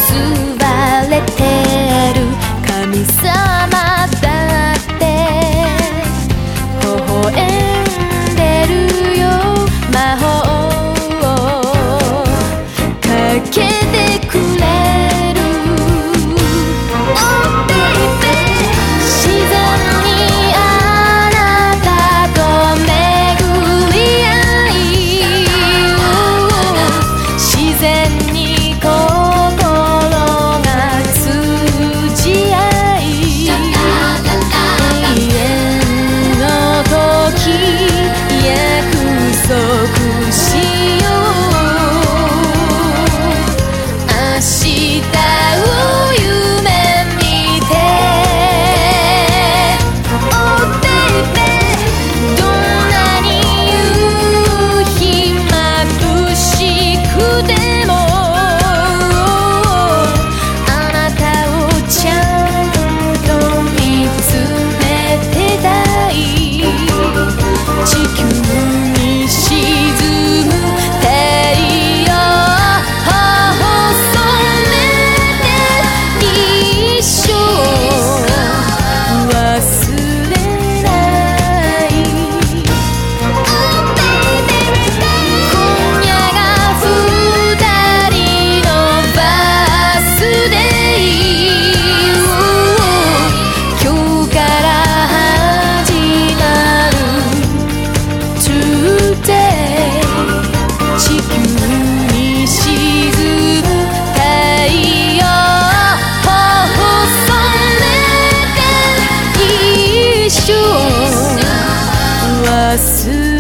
れてる神様だって微笑んでるよ魔法をかけてくれる Oh baby 自然にあなたと巡り合い自然に心が通じ合い永遠の時約束しよう明日を夢見て Oh baby どんなに夕日眩しくてもあなたをちゃんと見つめてたい地球に沈む太陽細めて一生忘れないOh baby 今夜が二人のバースデー今日から始まる Today 地球に沈む太陽細めて一生忘れ